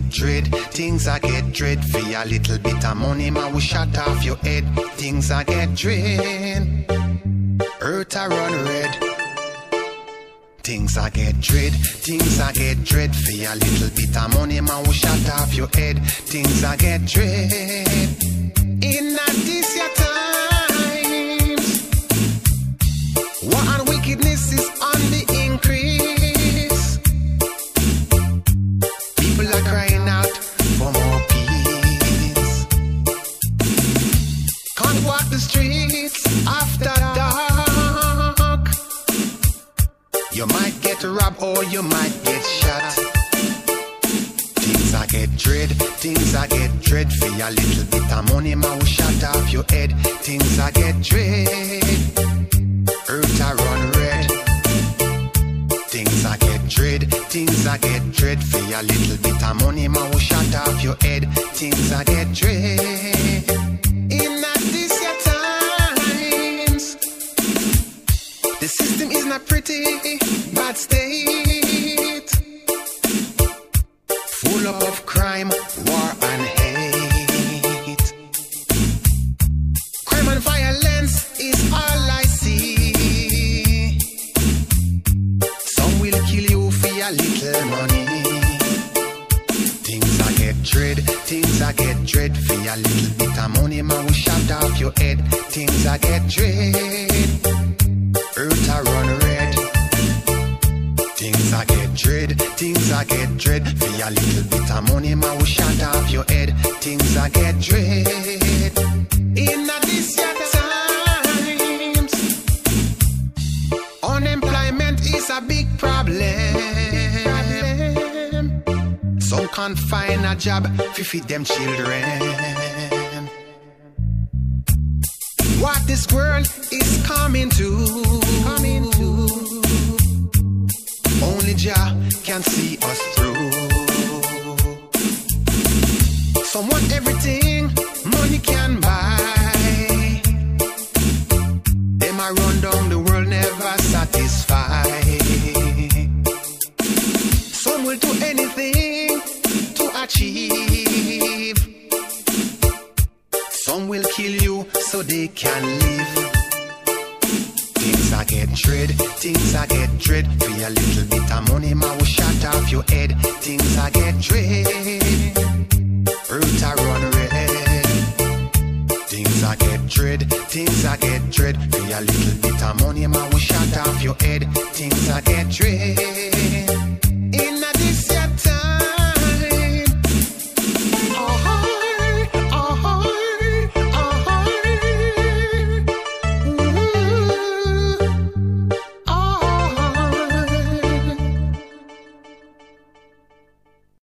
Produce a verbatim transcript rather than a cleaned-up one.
get dread. Things I get dread. For a little bit of money, man, we shut off your head. Things I get dread. Earth I run red. Things I get dread. Things I get dread. For a little bit of money, man, we shut off your head. Things I get dread. In a this your times, war and wickedness is on the increase. People are crying out for more peace. Can't walk the streets after dark. You might get robbed or you might get shot. Things I get dread, things I get dread. For a little bit of money, man, we shut off your head. Things I get dread. Earth I run red. Things I get dread, things I get dread. For a little bit of money, man, we shut off your head. Things I get dread. In a this your times, the system is not pretty, bad state, full up of crime, war and hate. Crime and violence is all I see. Some will kill you for your little money. Things I get dread, things I get dread. For your little bit of money, man, we shut off your head. Things I get dread. Earth I run red. Things I get dread, things I get dread. For a little bit of money, man, we shut off your head. Things I get dread. In a this your times, unemployment is a big problem. Some can't find a job to feed them children. What this world is coming to, coming to. Only Jah can see us through. Some want everything money can buy. Them a run down the world, never satisfied. Some will do anything to achieve. Some will kill you so they can live. Things I get dread, things I get dread. For a little bit of money, man, we shut off your head. Things I get dread. Earth I run red. Things I get dread, things I get dread. For a little bit of money, man, we shut off your head. Things I get dread.